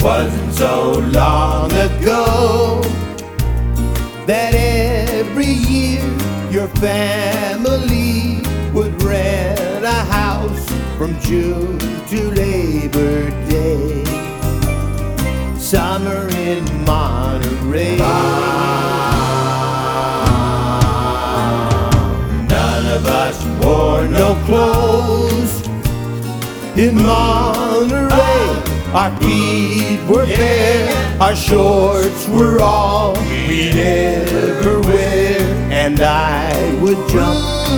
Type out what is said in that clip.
Wasn't so long ago that every year your family would rent a house from June to Labor Day. Summer in Monterey. None of us wore no clothes in Monterey. Our feet were bare, our shorts were all we'd ever wear. And I would jump